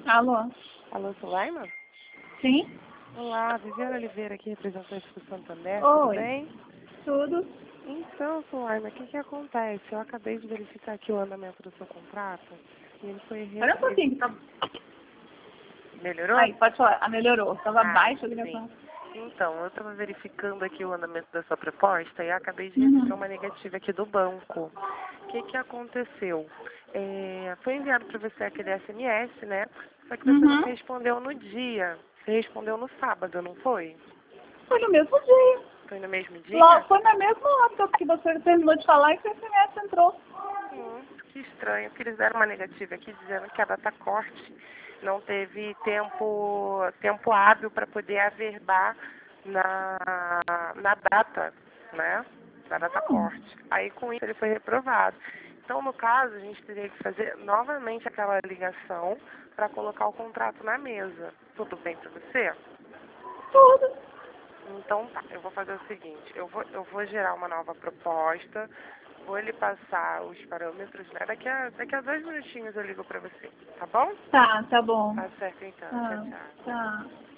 Alô? Alô, Sulaima? Sim? Olá, Viviane Oliveira aqui, representante do Santander, tudo Oi. bem? Tudo? Então, Sulaima, o que acontece? Eu acabei de verificar aqui o andamento do seu contrato e ele foi Espera um pouquinho que tá... Melhorou? Aí, pode falar. Ah, melhorou. Tava baixo a sim. ligação. Então, eu estava verificando aqui o andamento da sua proposta e acabei de receber Uhum. uma negativa aqui do banco. O que aconteceu? Foi enviado para você aquele SMS, né? Só que você não Uhum. respondeu no dia. Você respondeu no sábado, não foi? Foi no mesmo dia. Foi no mesmo Logo, dia? foi na mesma hora que você terminou de falar e que o SMS entrou. Que estranho, porque eles deram uma negativa aqui dizendo que a data corte não teve tempo hábil para poder averbar na data, né? Na data corte. Aí com isso ele foi reprovado. Então, no caso, a gente teria que fazer novamente aquela ligação para colocar o contrato na mesa. Tudo bem para você? Tudo. Então tá, eu vou fazer o seguinte, eu vou gerar uma nova proposta, vou lhe passar os parâmetros, né? Daqui a 2 minutinhos eu ligo pra você, tá bom? Tá bom. Tá certo então, tchau, Tá, tchau. tá.